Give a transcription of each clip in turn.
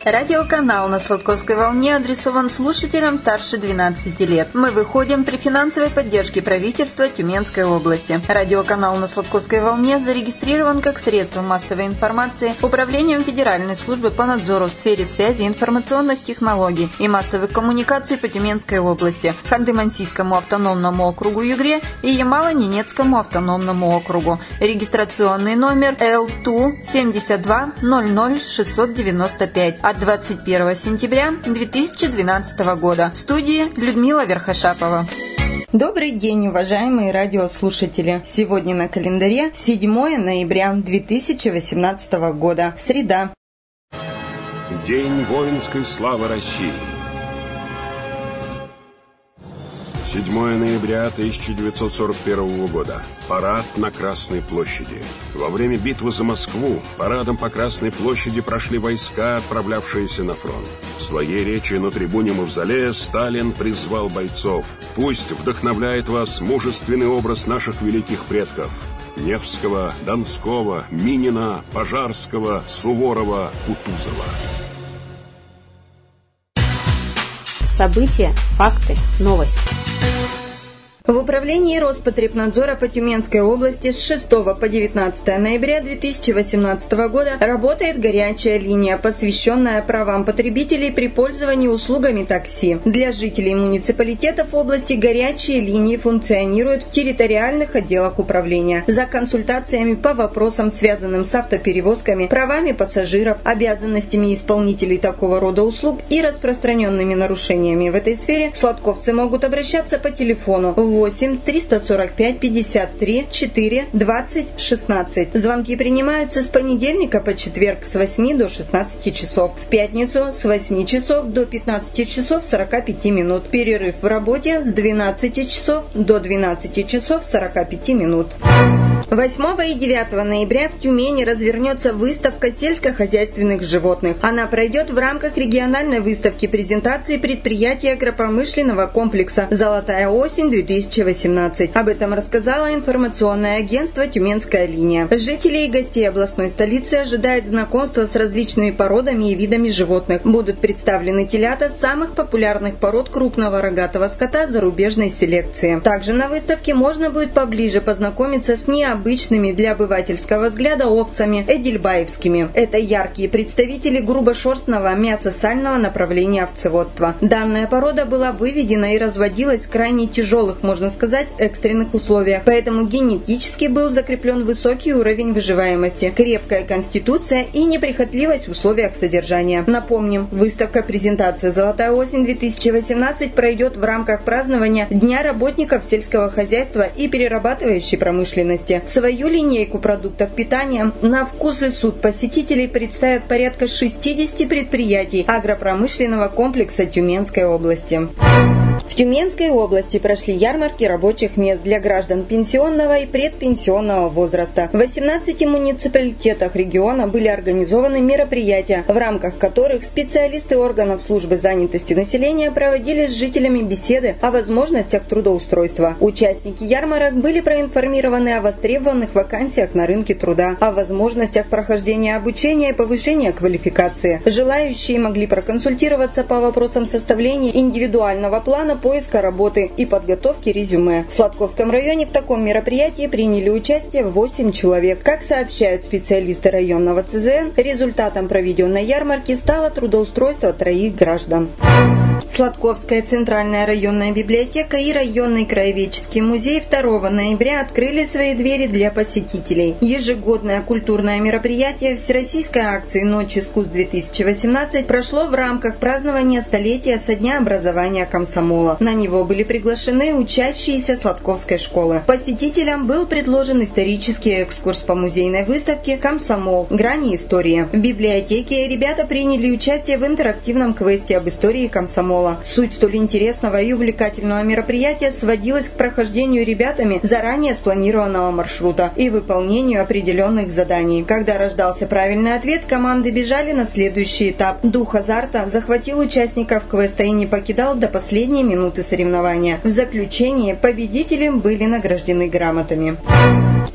Радиоканал на Сладковской волне адресован слушателям старше 12 лет. Мы выходим при финансовой поддержке правительства Тюменской области. Радиоканал на Сладковской волне зарегистрирован как средство массовой информации Управлением Федеральной службы по надзору в сфере связи, информационных технологий и массовых коммуникаций по Тюменской области, Ханты-Мансийскому автономному округу Югре и Ямало-Ненецкому автономному округу. Регистрационный номер L2 72 00 695 от 21 сентября 2012 года. В студии Людмила Верхошапова. Добрый день, уважаемые радиослушатели! Сегодня на календаре 7 ноября 2018 года, среда. День воинской славы России. 7 ноября 1941 года. Парад на Красной площади. Во время битвы за Москву парадом по Красной площади прошли войска, отправлявшиеся на фронт. В своей речи на трибуне Мавзолея Сталин призвал бойцов: «Пусть вдохновляет вас мужественный образ наших великих предков – Невского, Донского, Минина, Пожарского, Суворова, Кутузова». События, факты, новости. В управлении Роспотребнадзора по Тюменской области с 6 по 19 ноября 2018 года работает горячая линия, посвященная правам потребителей при пользовании услугами такси. Для жителей муниципалитетов области горячие линии функционируют в территориальных отделах управления за консультациями по вопросам, связанным с автоперевозками, правами пассажиров, обязанностями исполнителей такого рода услуг и распространенными нарушениями в этой сфере. Сладковцы могут обращаться по телефону 8 345 53 4 20 16. Звонки принимаются с понедельника по четверг с 8 до 16 часов, в пятницу с 8 часов до 15 часов 45 минут. Перерыв в работе с 12 часов до 12 часов 45 минут. 8 и 9 ноября в Тюмени развернется выставка сельскохозяйственных животных. Она пройдет в рамках региональной выставки презентации предприятий агропромышленного комплекса «Золотая осень-2018». Об этом рассказало информационное агентство «Тюменская линия». Жители и гостей областной столицы ожидает знакомства с различными породами и видами животных. Будут представлены телята самых популярных пород крупного рогатого скота зарубежной селекции. Также на выставке можно будет поближе познакомиться с необычными для обывательского взгляда овцами эдельбаевскими. Это яркие представители грубошерстного мясо-сального направления овцеводства. Данная порода была выведена и разводилась в крайне тяжелых, можно сказать, экстренных условиях, поэтому генетически был закреплен высокий уровень выживаемости, крепкая конституция и неприхотливость в условиях содержания. Напомним, выставка-презентация «Золотая осень-2018» пройдет в рамках празднования Дня работников сельского хозяйства и перерабатывающей промышленности. Свою линейку продуктов питания на вкус и суд посетителей представят порядка 60 предприятий агропромышленного комплекса Тюменской области. В Тюменской области прошли ярмарки рабочих мест для граждан пенсионного и предпенсионного возраста. В 18 муниципалитетах региона были организованы мероприятия, в рамках которых специалисты органов службы занятости населения проводили с жителями беседы о возможностях трудоустройства. Участники ярмарок были проинформированы о востребованных вакансиях на рынке труда, о возможностях прохождения обучения и повышения квалификации. Желающие могли проконсультироваться по вопросам составления индивидуального плана поиска работы и подготовки резюме. В Сладковском районе в таком мероприятии приняли участие 8 человек. Как сообщают специалисты районного ЦЗН, результатом проведенной ярмарки стало трудоустройство 3 граждан. Сладковская центральная районная библиотека и районный краеведческий музей 2 ноября открыли свои двери для посетителей. Ежегодное культурное мероприятие Всероссийской акции «Ночь искусств-2018» прошло в рамках празднования столетия со дня образования комсомола. На него были приглашены учащиеся Сладковской школы. Посетителям был предложен исторический экскурс по музейной выставке «Комсомол. Грани истории». В библиотеке ребята приняли участие в интерактивном квесте об истории комсомола. Суть столь интересного и увлекательного мероприятия сводилась к прохождению ребятами заранее спланированного маршрута и выполнению определенных заданий. Когда рождался правильный ответ, команды бежали на следующий этап. Дух азарта захватил участников квеста и не покидал до последней минуты соревнования. В заключении победители были награждены грамотами.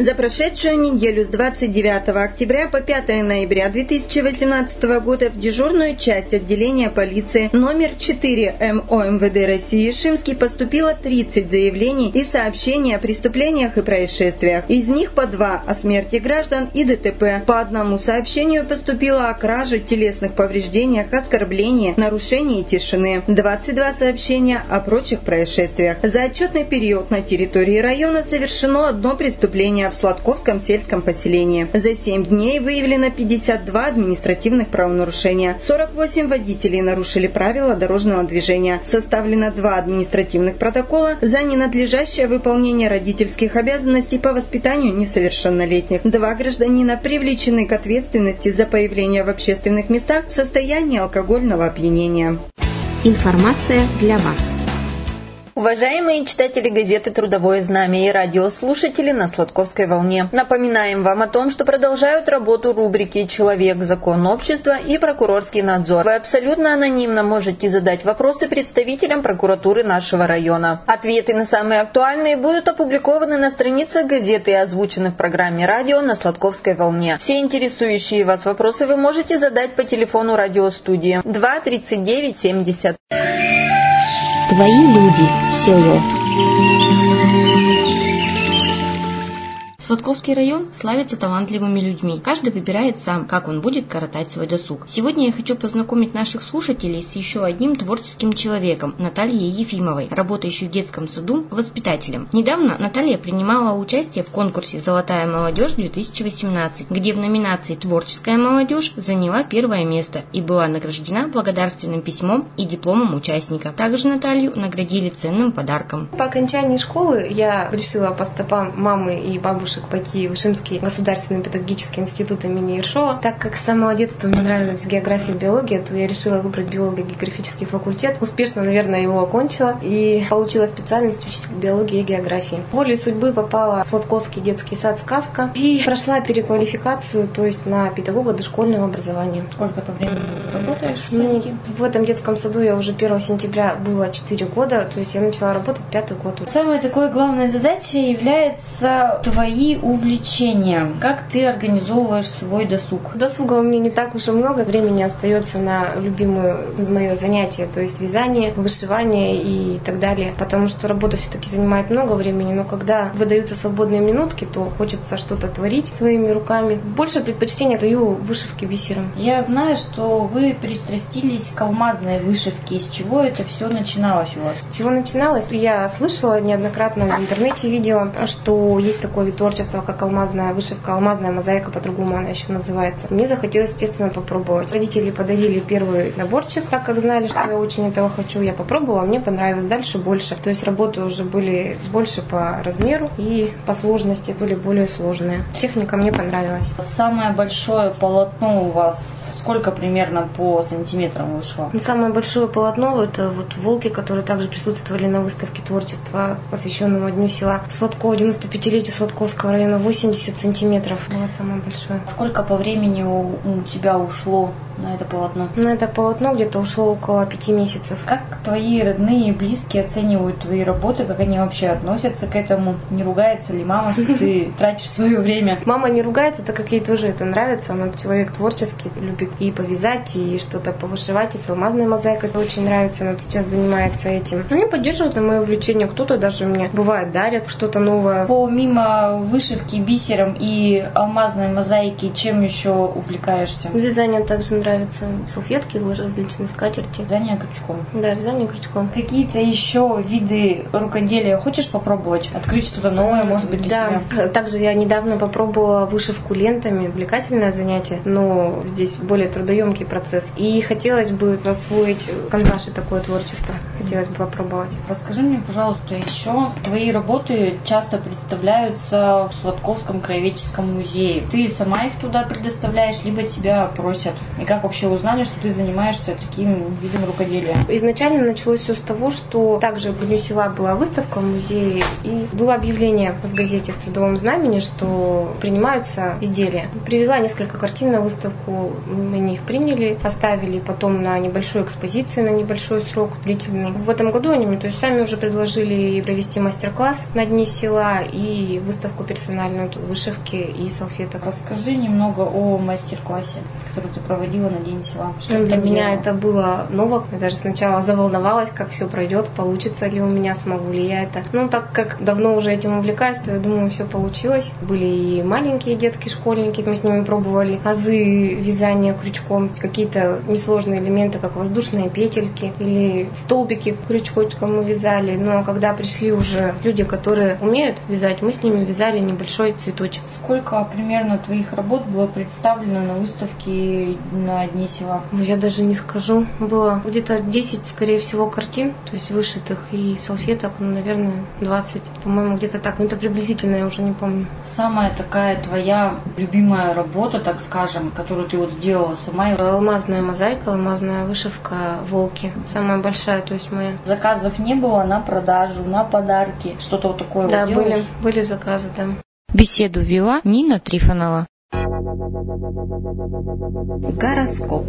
За прошедшую неделю с 29 октября по 5 ноября 2018 года в дежурную часть отделения полиции номер 4 МО МВД России Шимский поступило 30 заявлений и сообщений о преступлениях и происшествиях. Из них по 2 о смерти граждан и ДТП. По одному сообщению поступило о краже, телесных повреждениях, оскорблении, нарушении тишины. 22 сообщения о прочих происшествиях. За отчетный период на территории района совершено одно преступление в Сладковском сельском поселении. За 7 дней выявлено 52 административных правонарушения. 48 водителей нарушили правила дорожного движения. Составлено 2 административных протокола за ненадлежащее выполнение родительских обязанностей по воспитанию несовершеннолетних. 2 гражданина привлечены к ответственности за появление в общественных местах в состоянии алкогольного опьянения. Информация для вас. Уважаемые читатели газеты «Трудовое знамя» и радиослушатели на Сладковской волне, напоминаем вам о том, что продолжают работу рубрики «Человек, закон, общество» и «Прокурорский надзор». Вы абсолютно анонимно можете задать вопросы представителям прокуратуры нашего района. Ответы на самые актуальные будут опубликованы на страницах газеты и озвучены в программе радио на Сладковской волне. Все интересующие вас вопросы вы можете задать по телефону радиостудии 2 39 70. Твои люди. Село. Сладковский район славится талантливыми людьми. Каждый выбирает сам, как он будет коротать свой досуг. Сегодня я хочу познакомить наших слушателей с еще одним творческим человеком, Натальей Ефимовой, работающей в детском саду воспитателем. Недавно Наталья принимала участие в конкурсе «Золотая молодежь-2018», где в номинации «Творческая молодежь» заняла первое место и была награждена благодарственным письмом и дипломом участника. Также Наталью наградили ценным подарком. По окончании школы я решила по стопам мамы и бабушек пойти в Шимский государственный педагогический институт имени Ершова. Так как с самого детства мне нравилась география и биология, то я решила выбрать биолого-географический факультет. Успешно, наверное, его окончила и получила специальность учитель биологии и географии. Волей судьбы попала в Сладковский детский сад «Сказка» и прошла переквалификацию, то есть на педагога дошкольного образования. Сколько по времени работаешь в садике? В этом детском саду я уже 1 сентября было 4 года, то есть я начала работать 5-й год. Самой такой главной задачей является твои увлечения. Как ты организовываешь свой досуг? Досуга у меня не так уж и много. Времени остается на любимое мое занятие, то есть вязание, вышивание и так далее. Потому что работа все-таки занимает много времени, но когда выдаются свободные минутки, то хочется что-то творить своими руками. Больше предпочтения даю вышивке бисером. Я знаю, что вы пристрастились к алмазной вышивке. С чего это все начиналось у вас? С чего начиналось? Я слышала неоднократно, в интернете видела, что есть такое вид творчества, как алмазная вышивка, алмазная мозаика, по-другому она еще называется. Мне захотелось, естественно, попробовать. Родители подарили первый наборчик, так как знали, что я очень этого хочу. Я попробовала, мне понравилось. Дальше больше. То есть работы уже были больше по размеру и по сложности были более сложные. Техника мне понравилась. Самое большое полотно у вас сколько примерно по сантиметрам вышло? Самое большое полотно — это вот волки, которые также присутствовали на выставке творчества, посвященному Дню села Сладкова, 95-летию Сладковского района, 80 сантиметров было самое большое. Сколько по времени у тебя ушло на это полотно? На это полотно где-то ушло около 5 месяцев. Как твои родные и близкие оценивают твои работы? Как они вообще относятся к этому? Не ругается ли мама, что ты тратишь свое время? Мама не ругается, так как ей тоже это нравится. Она человек творческий, любит и повязать, и что-то повышивать, и с алмазной мозаикой очень нравится. Она сейчас занимается этим. Они поддерживают на мое увлечение. Кто-то даже мне, бывает, дарят что-то новое. Помимо вышивки бисером и алмазной мозаики, чем еще увлекаешься? Вязание также нравится. Салфетки, различные скатерти. Вязание крючком. Да, вязание крючком. Какие-то еще виды рукоделия хочешь попробовать? Открыть что-то новое, может быть, для себя? Да. Также я недавно попробовала вышивку лентами. Увлекательное занятие, но здесь более трудоемкий процесс. И хотелось бы освоить карандаши, такое творчество. Хотелось бы попробовать. Расскажи мне, пожалуйста, еще твои работы часто представляются в Сладковском краеведческом музее. Ты сама их туда предоставляешь, либо тебя просят? И как вообще узнали, что ты занимаешься таким видом рукоделия? Изначально началось все с того, что также в Дню села была выставка в музее, и было объявление в газете «В Трудовом знамени», что принимаются изделия. Привезла несколько картин на выставку, мы их приняли, оставили потом на небольшой экспозиции, на небольшой срок длительный. Но в этом году они мне сами уже предложили провести мастер-класс на Дни села и выставку персональную вышивки и салфеток. Расскажи немного о мастер-классе, который ты проводила на День села. Что для меня это было ново. Я даже сначала заволновалась, как все пройдет, получится ли у меня, смогу ли я это. Так как давно уже этим увлекаюсь, то я думаю, все получилось. Были и маленькие детки, школьники, мы с ними пробовали азы вязания крючком, какие-то несложные элементы, как воздушные петельки или столбики крючочком мы вязали. Но когда пришли уже люди, которые умеют вязать, мы с ними вязали небольшой цветочек. Сколько примерно твоих работ было представлено на выставке на Дни села? Я даже не скажу. Было где-то 10, скорее всего, картин, то есть вышитых, и салфеток, наверное, 20. По-моему, где-то так. Но это приблизительно, я уже не помню. Самая такая твоя любимая работа, так скажем, которую ты сделала сама? Алмазная мозаика, алмазная вышивка «Волки». Самая большая, то есть моя. Заказов не было на продажу, на подарки? Что-то такое да, делаешь? были заказы, да. Беседу вела Нина Трифонова. Гороскоп.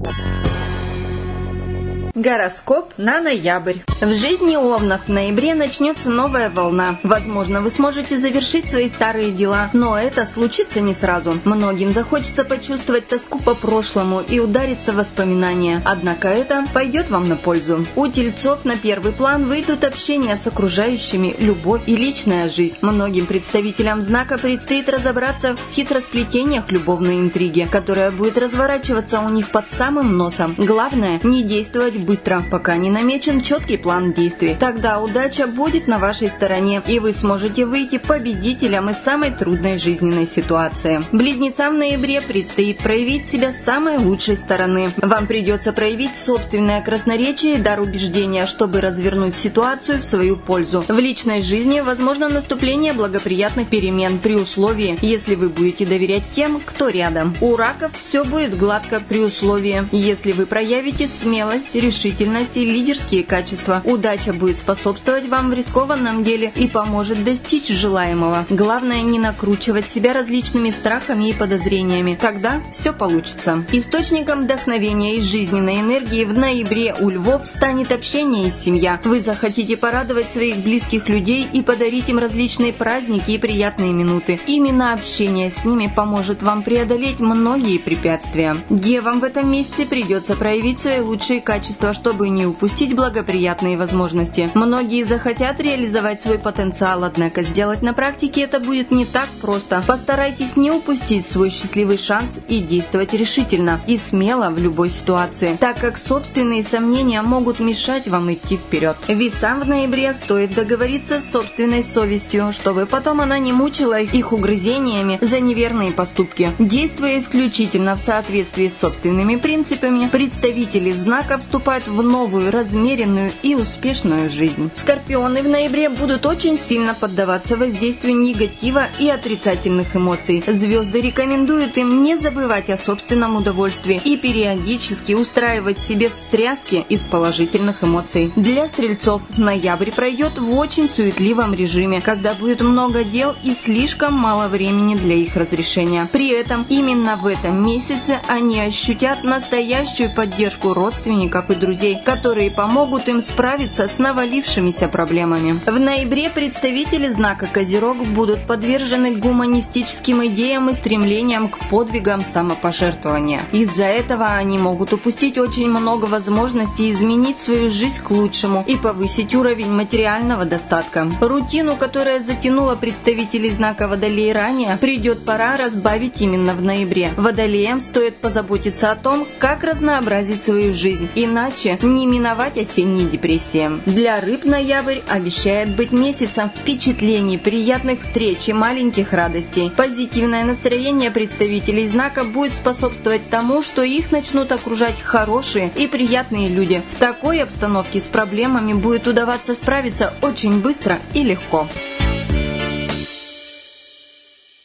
Гороскоп на ноябрь. В жизни Овнов в ноябре начнется новая волна. Возможно, вы сможете завершить свои старые дела, но это случится не сразу. Многим захочется почувствовать тоску по прошлому и удариться в воспоминания. Однако это пойдет вам на пользу. У тельцов на первый план выйдут общение с окружающими, любовь и личная жизнь. Многим представителям знака предстоит разобраться в хитросплетениях любовной интриги, которая будет разворачиваться у них под самым носом. Главное, не действовать быстро, пока не намечен четкий план действий. Тогда удача будет на вашей стороне, и вы сможете выйти победителем из самой трудной жизненной ситуации. Близнецам в ноябре предстоит проявить себя с самой лучшей стороны. Вам придется проявить собственное красноречие и дар убеждения, чтобы развернуть ситуацию в свою пользу. В личной жизни возможно наступление благоприятных перемен при условии, если вы будете доверять тем, кто рядом. У раков все будет гладко при условии, если вы проявите смелость, решительность и лидерские качества. Удача будет способствовать вам в рискованном деле и поможет достичь желаемого. Главное, не накручивать себя различными страхами и подозрениями. Тогда все получится. Источником вдохновения и жизненной энергии в ноябре у львов станет общение и семья. Вы захотите порадовать своих близких людей и подарить им различные праздники и приятные минуты. Именно общение с ними поможет вам преодолеть многие препятствия. Девам в этом месяце придется проявить свои лучшие качества, чтобы не упустить благоприятные возможности. Многие захотят реализовать свой потенциал, однако сделать на практике это будет не так просто. Постарайтесь не упустить свой счастливый шанс и действовать решительно и смело в любой ситуации, так как собственные сомнения могут мешать вам идти вперед. Весам в ноябре стоит договориться с собственной совестью, чтобы потом она не мучила их угрызениями за неверные поступки. Действуя исключительно в соответствии с собственными принципами, представители знака вступают в новую, размеренную и успешную жизнь. Скорпионы в ноябре будут очень сильно поддаваться воздействию негатива и отрицательных эмоций. Звезды рекомендуют им не забывать о собственном удовольствии и периодически устраивать себе встряски из положительных эмоций. Для стрельцов ноябрь пройдет в очень суетливом режиме, когда будет много дел и слишком мало времени для их разрешения. При этом именно в этом месяце они ощутят настоящую поддержку родственников и друзей, которые помогут им справиться с навалившимися проблемами. В ноябре представители знака Козерог будут подвержены гуманистическим идеям и стремлениям к подвигам самопожертвования. Из-за этого они могут упустить очень много возможностей изменить свою жизнь к лучшему и повысить уровень материального достатка. Рутину, которая затянула представителей знака Водолей ранее, придет пора разбавить именно в ноябре. Водолеям стоит позаботиться о том, как разнообразить свою жизнь, иначе не миновать осенней депрессии. Для рыб ноябрь обещает быть месяцем впечатлений, приятных встреч и маленьких радостей. Позитивное настроение представителей знака будет способствовать тому, что их начнут окружать хорошие и приятные люди. В такой обстановке с проблемами будет удаваться справиться очень быстро и легко.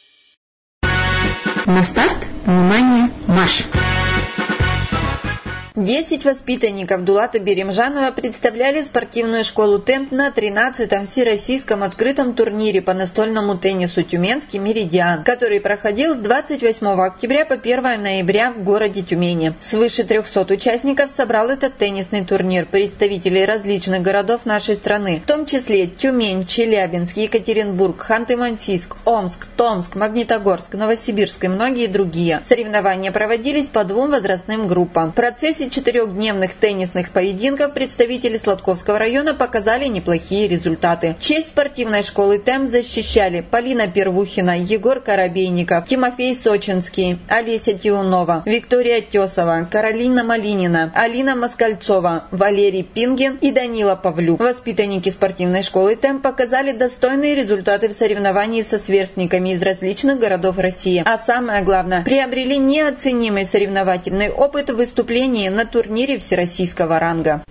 На старт, внимание, марш! 10 воспитанников Дулата Беримжанова представляли спортивную школу «Темп» на 13-м всероссийском открытом турнире по настольному теннису «Тюменский Меридиан», который проходил с 28 октября по 1 ноября в городе Тюмени. Свыше 300 участников собрал этот теннисный турнир представителей различных городов нашей страны, в том числе Тюмень, Челябинск, Екатеринбург, Ханты-Мансийск, Омск, Томск, Магнитогорск, Новосибирск и многие другие. Соревнования проводились по 2 возрастным группам. В процессе 4-дневных теннисных поединков представители Сладковского района показали неплохие результаты. Честь спортивной школы «Темп» защищали Полина Первухина, Егор Коробейников, Тимофей Сочинский, Олеся Тиунова, Виктория Тесова, Каролина Малинина, Алина Москальцова, Валерий Пингин и Данила Павлюк. Воспитанники спортивной школы «Темп» показали достойные результаты в соревновании со сверстниками из различных городов России. А самое главное, приобрели неоценимый соревновательный опыт в выступлении на турнире всероссийского ранга.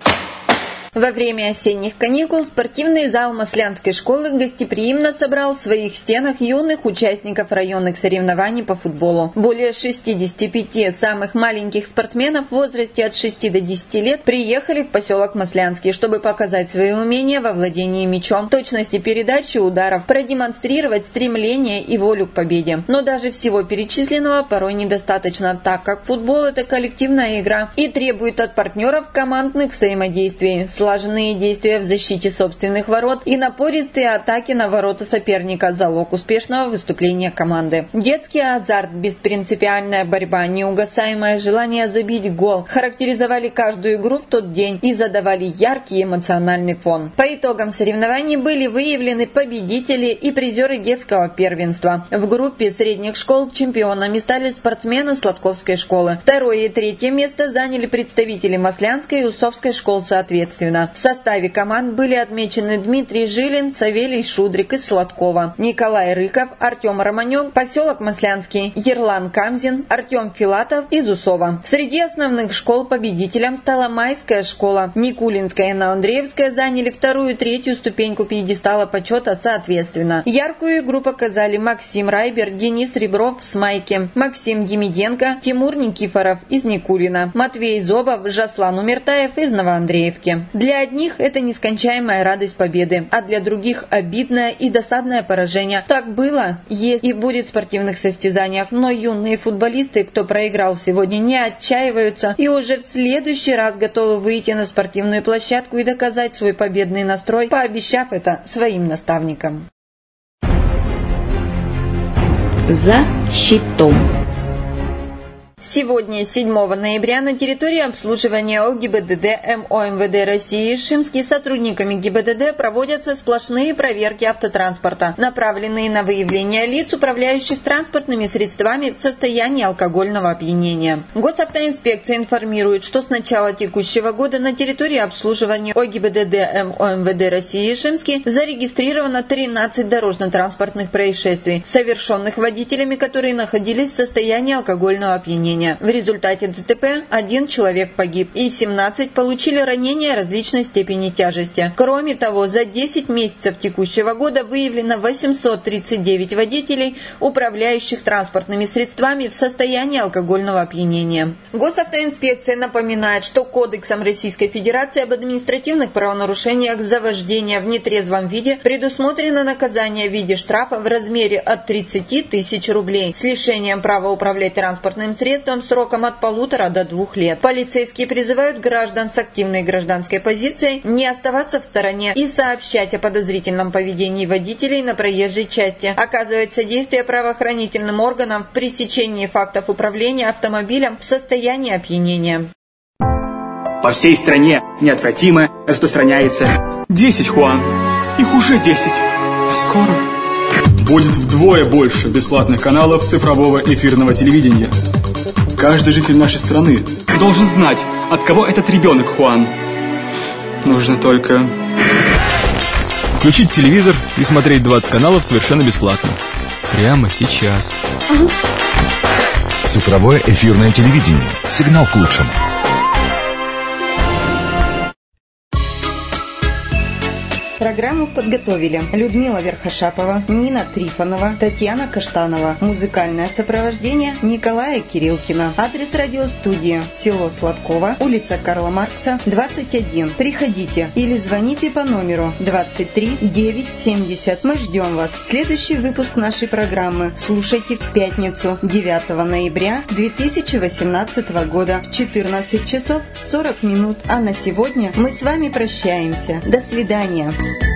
Во время осенних каникул спортивный зал Маслянской школы гостеприимно собрал в своих стенах юных участников районных соревнований по футболу. Более 65 самых маленьких спортсменов в возрасте от 6 до 10 лет приехали в поселок Маслянский, чтобы показать свои умения во владении мячом, точности передачи ударов, продемонстрировать стремление и волю к победе. Но даже всего перечисленного порой недостаточно, так как футбол – это коллективная игра и требует от партнеров командных взаимодействий, слаженные действия в защите собственных ворот и напористые атаки на ворота соперника – залог успешного выступления команды. Детский азарт, беспринципиальная борьба, неугасаемое желание забить гол характеризовали каждую игру в тот день и задавали яркий эмоциональный фон. По итогам соревнований были выявлены победители и призеры детского первенства. В группе средних школ чемпионами стали спортсмены Сладковской школы. 2 и 3 место заняли представители Маслянской и Усовской школ соответственно. В составе команд были отмечены Дмитрий Жилин, Савелий Шудрик из Сладкова, Николай Рыков, Артем Романек, поселок Маслянский, Ерлан Камзин, Артем Филатов из Усова. Среди основных школ победителем стала Майская школа. Никулинская и Новоандреевская заняли 2 и 3 ступеньку пьедестала почета соответственно. Яркую игру показали Максим Райбер, Денис Ребров с Майки, Максим Демиденко, Тимур Никифоров из Никулина, Матвей Зобов, Жаслан Умертаев из Новоандреевки. Для одних это нескончаемая радость победы, а для других обидное и досадное поражение. Так было, есть и будет в спортивных состязаниях, но юные футболисты, кто проиграл сегодня, не отчаиваются и уже в следующий раз готовы выйти на спортивную площадку и доказать свой победный настрой, пообещав это своим наставникам. За щитом. Сегодня, 7 ноября, на территории обслуживания ОГИБДД МОМВД России Шимски сотрудниками ГИБДД проводятся сплошные проверки автотранспорта, направленные на выявление лиц, управляющих транспортными средствами в состоянии алкогольного опьянения. Госавтоинспекция информирует, что с начала текущего года на территории обслуживания ОГИБДД МОМВД России Шимски зарегистрировано 13 дорожно-транспортных происшествий, совершенных водителями, которые находились в состоянии алкогольного опьянения. В результате ДТП 1 человек погиб и 17 получили ранения различной степени тяжести. Кроме того, за 10 месяцев текущего года выявлено 839 водителей, управляющих транспортными средствами в состоянии алкогольного опьянения. Госавтоинспекция напоминает, что Кодексом Российской Федерации об административных правонарушениях за вождение в нетрезвом виде предусмотрено наказание в виде штрафа в размере от 30 тысяч рублей с лишением права управлять транспортным средством сроком от 1,5 до 2 лет. Полицейские призывают граждан с активной гражданской позицией не оставаться в стороне и сообщать о подозрительном поведении водителей на проезжей части, оказывать содействие правоохранительным органам в пресечении фактов управления автомобилем в состоянии опьянения. По всей стране неотвратимо распространяется 10 Хуан. Их уже 10. А скоро будет вдвое больше бесплатных каналов цифрового эфирного телевидения. Каждый житель нашей страны должен знать, от кого этот ребенок Хуан. Нужно только включить телевизор и смотреть 20 каналов совершенно бесплатно. Прямо сейчас. Цифровое эфирное телевидение. Сигнал к лучшему. Программу подготовили Людмила Верхошапова, Нина Трифонова, Татьяна Каштанова. Музыкальное сопровождение Николая Кириллкина. Адрес радиостудии: село Сладково, улица Карла Маркса, 21. Приходите или звоните по номеру 23 970. Мы ждем вас. Следующий выпуск нашей программы слушайте в пятницу, 9 ноября 2018 года в 14 часов 40 минут. А на сегодня мы с вами прощаемся. До свидания.